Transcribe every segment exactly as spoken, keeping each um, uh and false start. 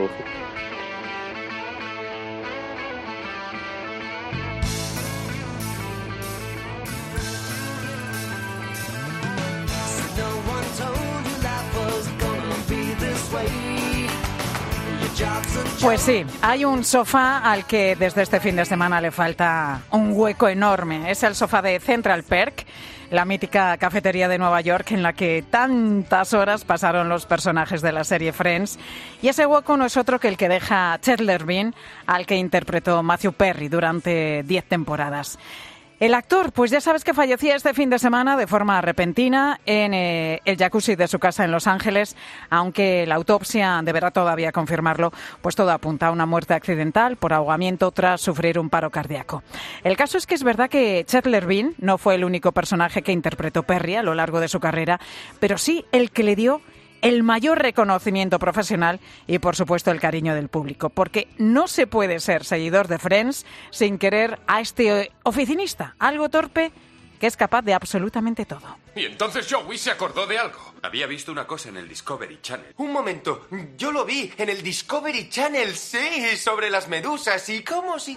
Pues sí, hay un sofá al que desde este fin de semana le falta un hueco enorme. Es el sofá de Central Perk, la mítica cafetería de Nueva York en la que tantas horas pasaron los personajes de la serie Friends. Y ese hueco no es otro que el que deja Chandler Bing, al que interpretó Matthew Perry durante diez temporadas. El actor, pues ya sabes que fallecía este fin de semana de forma repentina en eh, el jacuzzi de su casa en Los Ángeles, aunque la autopsia deberá todavía confirmarlo, pues todo apunta a una muerte accidental por ahogamiento tras sufrir un paro cardíaco. El caso es que es verdad que Chandler Bing no fue el único personaje que interpretó Perry a lo largo de su carrera, pero sí el que le dio el mayor reconocimiento profesional y, por supuesto, el cariño del público. Porque no se puede ser seguidor de Friends sin querer a este oficinista, algo torpe, que es capaz de absolutamente todo. Y entonces Joey se acordó de algo. Había visto una cosa en el Discovery Channel. Un momento, yo lo vi en el Discovery Channel, sí, sobre las medusas y cómo si...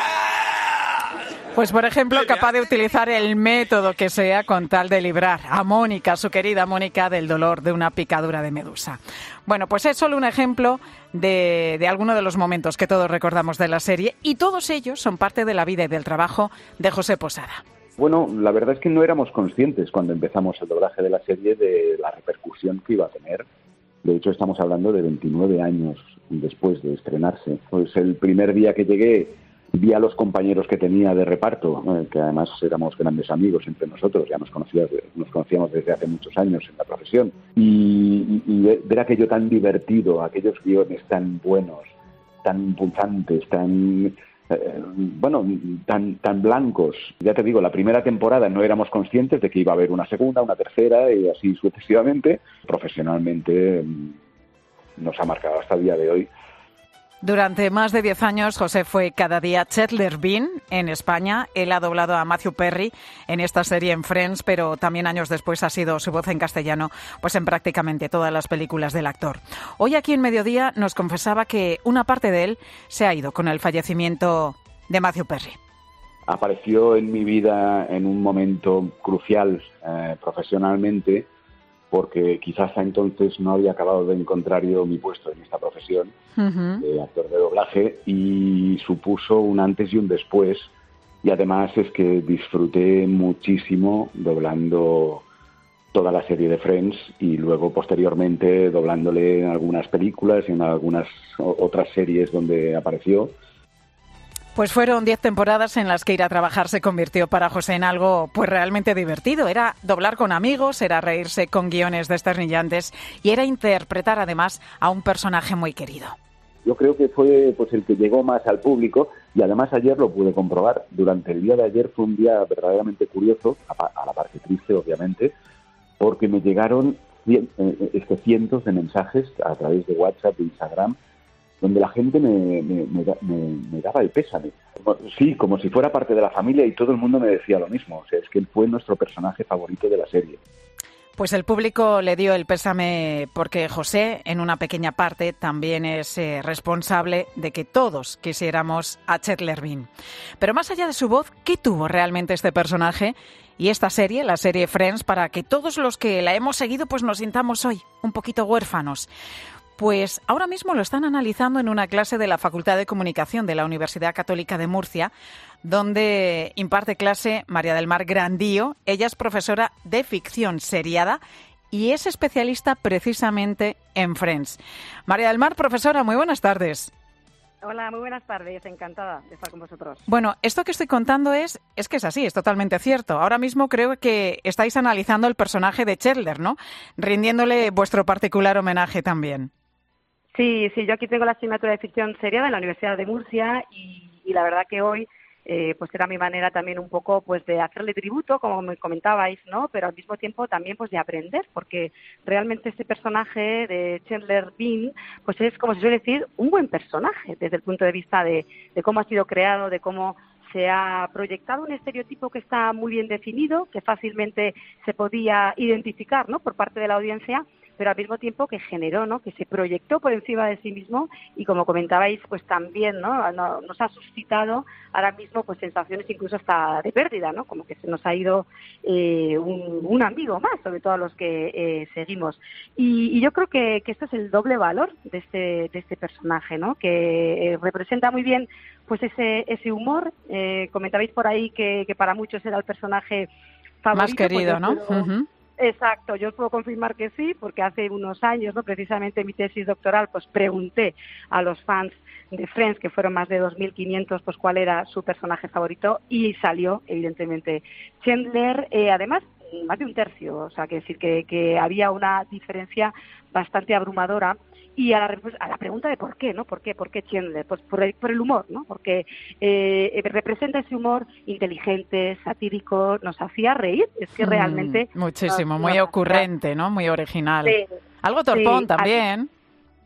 Pues, por ejemplo, capaz de utilizar el método que sea con tal de librar a Mónica, su querida Mónica, del dolor de una picadura de medusa. Bueno, pues es solo un ejemplo de, de alguno de los momentos que todos recordamos de la serie, y todos ellos son parte de la vida y del trabajo de José Posada. Bueno, la verdad es que no éramos conscientes cuando empezamos el doblaje de la serie de la repercusión que iba a tener. De hecho, estamos hablando de veintinueve años después de estrenarse. Pues el primer día que llegué vi a los compañeros que tenía de reparto, eh, que además éramos grandes amigos entre nosotros, ya nos conocíamos, nos conocíamos desde hace muchos años en la profesión, y, y, y ver aquello tan divertido, aquellos guiones tan buenos, tan punzantes, tan... Eh, bueno, tan tan blancos. Ya te digo, la primera temporada no éramos conscientes de que iba a haber una segunda, una tercera y así sucesivamente. Profesionalmente eh, nos ha marcado hasta el día de hoy. Durante más de diez años, José fue cada día Chandler Bing en España. Él ha doblado a Matthew Perry en esta serie en Friends, pero también años después ha sido su voz en castellano pues en prácticamente todas las películas del actor. Hoy aquí en Mediodía nos confesaba que una parte de él se ha ido con el fallecimiento de Matthew Perry. Apareció en mi vida en un momento crucial eh, profesionalmente, porque quizás hasta entonces no había acabado de encontrar yo mi puesto en esta profesión uh-huh. de actor de doblaje, y supuso un antes y un después, y además es que disfruté muchísimo doblando toda la serie de Friends y luego posteriormente doblándole en algunas películas y en algunas otras series donde apareció. Pues fueron diez temporadas en las que ir a trabajar se convirtió para José en algo pues realmente divertido. Era doblar con amigos, era reírse con guiones desternillantes y era interpretar además a un personaje muy querido. Yo creo que fue pues el que llegó más al público, y además ayer lo pude comprobar. Durante el día de ayer fue un día verdaderamente curioso, a la parte triste obviamente, porque me llegaron cien, eh, este, cientos de mensajes a través de WhatsApp, de Instagram, donde la gente me, me, me, me, me daba el pésame. Sí, como si fuera parte de la familia, y todo el mundo me decía lo mismo. O sea, es que él fue nuestro personaje favorito de la serie. Pues el público le dio el pésame porque José, en una pequeña parte, también es eh, responsable de que todos quisiéramos a Chandler Bing. Pero más allá de su voz, ¿qué tuvo realmente este personaje y esta serie, la serie Friends, para que todos los que la hemos seguido pues nos sintamos hoy un poquito huérfanos? Pues ahora mismo lo están analizando en una clase de la Facultad de Comunicación de la Universidad Católica de Murcia, donde imparte clase María del Mar Grandío. Ella es profesora de ficción seriada y es especialista precisamente en Friends. María del Mar, profesora, muy buenas tardes. Hola, muy buenas tardes, encantada de estar con vosotros. Bueno, esto que estoy contando es, es que es así, es totalmente cierto. Ahora mismo creo que estáis analizando el personaje de Chandler, ¿no? Rindiéndole vuestro particular homenaje también. Sí, sí, yo aquí tengo la asignatura de ficción seriada en la Universidad de Murcia y, y la verdad que hoy eh, pues era mi manera también un poco pues de hacerle tributo, como me comentabais, ¿no? Pero al mismo tiempo también pues de aprender, porque realmente este personaje de Chandler Bing pues es, como se suele decir, un buen personaje desde el punto de vista de, de cómo ha sido creado, de cómo se ha proyectado un estereotipo que está muy bien definido, que fácilmente se podía identificar, ¿no?, por parte de la audiencia, pero al mismo tiempo que generó, ¿no? Que se proyectó por encima de sí mismo y, como comentabais, pues también, ¿no? Nos ha suscitado ahora mismo pues sensaciones incluso hasta de pérdida, ¿no? Como que se nos ha ido eh, un, un amigo más, sobre todo a los que eh, seguimos. Y, y yo creo que, que esto es el doble valor de este, de este personaje, ¿no? Que eh, representa muy bien pues ese, ese humor. Eh, comentabais por ahí que, que para muchos era el personaje favorito. Más querido, pues ¿no? Puedo... Uh-huh. Exacto, yo os puedo confirmar que sí, porque hace unos años, no, precisamente en mi tesis doctoral, pues pregunté a los fans de Friends, que fueron más de dos mil quinientos, pues cuál era su personaje favorito, y salió, evidentemente, Chandler, eh, además, más de un tercio, o sea, que decir que, que había una diferencia bastante abrumadora. Y a la, a la pregunta de por qué, ¿no? ¿Por qué? ¿Por qué Chandler? Pues por el, por el humor, ¿no? Porque eh, representa ese humor inteligente, satírico, nos hacía reír. Es que realmente... Mm, muchísimo, nos, muy nos ocurrente, hacía... ¿no? Muy original. Sí, algo torpón sí, también. Al,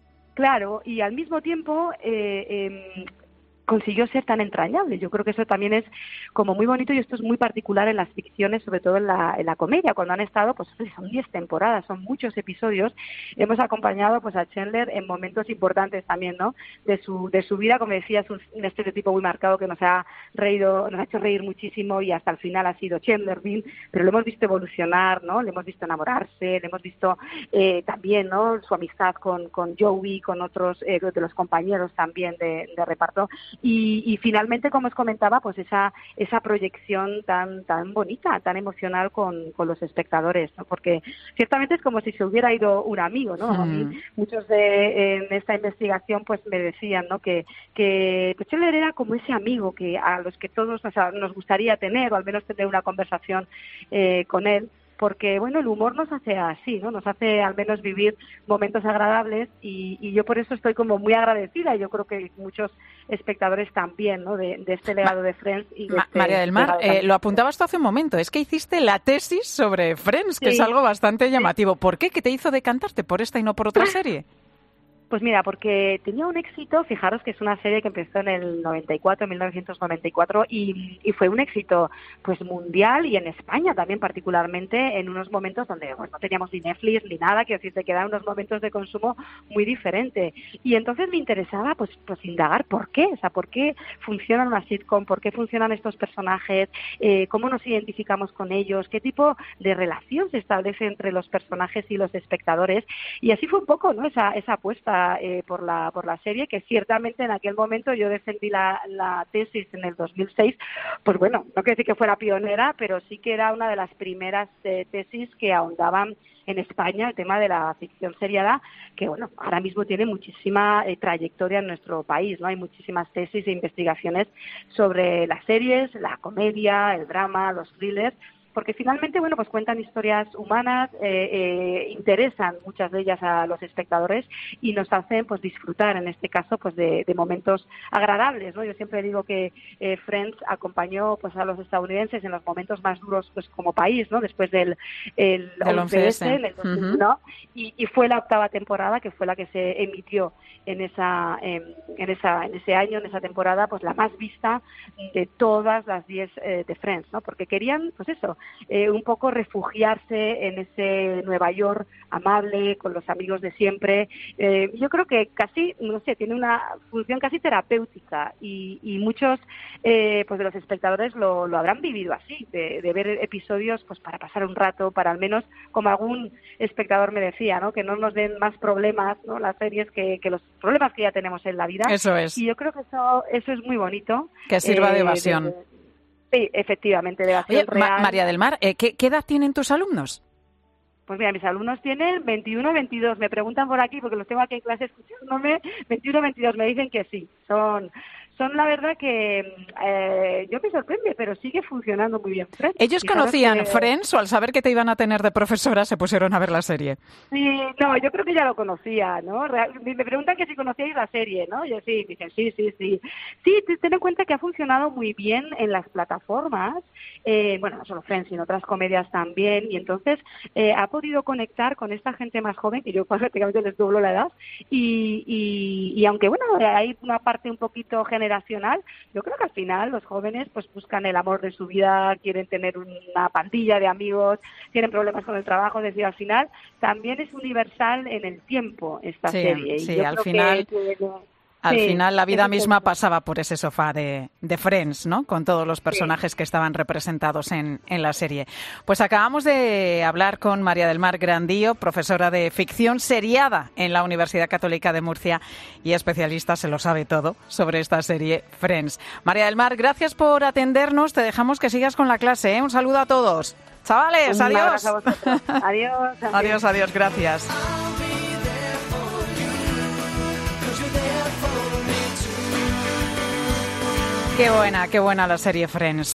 claro, y al mismo tiempo... Eh, eh, consiguió ser tan entrañable. Yo creo que eso también es como muy bonito, y esto es muy particular en las ficciones, sobre todo en la, en la comedia, cuando han estado, pues son diez temporadas, son muchos episodios. Hemos acompañado pues a Chandler en momentos importantes también, ¿no? De su, de su vida, como decía, es un, un estereotipo muy marcado que nos ha reído, nos ha hecho reír muchísimo, y hasta el final ha sido Chandlerville, pero lo hemos visto evolucionar, ¿no? Le hemos visto enamorarse, le hemos visto eh, también, ¿no? Su amistad con, con Joey, con otros eh, de los compañeros también de, de reparto. Y, y finalmente, como os comentaba, pues esa esa proyección tan tan bonita, tan emocional con, con los espectadores, ¿no? Porque ciertamente es como si se hubiera ido un amigo, ¿no? Mm. A mí, muchos de en esta investigación pues me decían, ¿no? Que que Chandler era como ese amigo que a los que todos, o sea, nos gustaría tener, o al menos tener una conversación eh, con él. Porque, bueno, el humor nos hace así, ¿no? Nos hace al menos vivir momentos agradables, y, y yo por eso estoy como muy agradecida, y yo creo que muchos espectadores también, ¿no? De, de este legado de Friends. Y de Ma- este María del Mar, eh, lo apuntabas tú hace un momento, es que hiciste la tesis sobre Friends, que Sí. es algo bastante llamativo. ¿Por qué? ¿Qué te hizo decantarte por esta y no por otra serie? Pues mira, porque tenía un éxito, fijaros que es una serie que empezó en el noventa y cuatro, mil novecientos noventa y cuatro, y, y fue un éxito pues mundial, y en España también particularmente, en unos momentos donde pues, no teníamos ni Netflix ni nada, que decir, te quedaban unos momentos de consumo muy diferente. Y entonces me interesaba pues, pues indagar por qué, o sea, por qué funciona una sitcom, por qué funcionan estos personajes, eh, cómo nos identificamos con ellos, qué tipo de relación se establece entre los personajes y los espectadores. Y así fue un poco, ¿no? Esa, esa apuesta Eh, por la por la serie, que ciertamente en aquel momento yo defendí la, la tesis en el dos mil seis, pues bueno, no quiero decir que fuera pionera, pero sí que era una de las primeras eh, tesis que ahondaban en España el tema de la ficción seriada, que bueno, ahora mismo tiene muchísima eh, trayectoria en nuestro país, ¿no? Hay muchísimas tesis e investigaciones sobre las series, la comedia, el drama, los thrillers, porque finalmente, bueno, pues cuentan historias humanas, eh, eh, interesan muchas de ellas a los espectadores, y nos hacen pues disfrutar, en este caso, pues de, de momentos agradables, ¿no? Yo siempre digo que eh, Friends acompañó pues a los estadounidenses en los momentos más duros pues como país, ¿no? Después del el once ese, en el dos mil uno, uh-huh. y, y fue la octava temporada, que fue la que se emitió en esa en, en esa en ese año, en esa temporada, pues la más vista de todas las diez eh, de Friends, ¿no? Porque querían, pues eso, Eh, un poco refugiarse en ese Nueva York amable, con los amigos de siempre. Eh, yo creo que casi, no sé, tiene una función casi terapéutica, y, y muchos eh, pues de los espectadores lo, lo habrán vivido así, de, de ver episodios pues para pasar un rato, para al menos, como algún espectador me decía, ¿no? Que no nos den más problemas, ¿no? Las series que, que los problemas que ya tenemos en la vida. Eso es. Y yo creo que eso, eso es muy bonito. Que sirva eh, de evasión. De, de, Sí, efectivamente, de Oye, real. Ma- María del Mar, eh, ¿qué, ¿qué edad tienen tus alumnos? Pues mira, mis alumnos tienen veintiuno, veintidós. Me preguntan por aquí, porque los tengo aquí en clase escuchándome, veintiuno, veintidós. Me dicen que sí. Son, son la verdad que eh, yo me sorprende, pero sigue funcionando muy bien. Friends. ¿Ellos Fijaros conocían que... Friends, o al saber que te iban a tener de profesora se pusieron a ver la serie? Sí, no, yo creo que ya lo conocía, ¿no? Real, me preguntan que si conocíais la serie, ¿no? Yo sí, dicen sí, sí, sí. Sí, ten en cuenta que ha funcionado muy bien en las plataformas, eh, bueno, no solo Friends, sino otras comedias también, y entonces eh, ha podido conectar con esta gente más joven, que yo prácticamente les doblo la edad, y, y, y aunque, bueno, Hay una parte un poquito generacional. Yo creo que al final los jóvenes pues buscan el amor de su vida, quieren tener una pandilla de amigos, tienen problemas con el trabajo, es decir, al final también es universal en el tiempo esta sí, serie. Y sí, yo al creo final... que, que, Al sí, final la vida misma es pasaba por ese sofá de, de Friends, ¿no? Con todos los personajes sí. que estaban representados en, en la serie. Pues acabamos de hablar con María del Mar Grandío, profesora de ficción seriada en la Universidad Católica de Murcia y especialista, se lo sabe todo, sobre esta serie Friends. María del Mar, gracias por atendernos. Te dejamos que sigas con la clase, ¿eh? Un saludo a todos. Chavales, adiós. Adiós. Adiós, adiós, gracias. Qué buena, qué buena la serie Friends.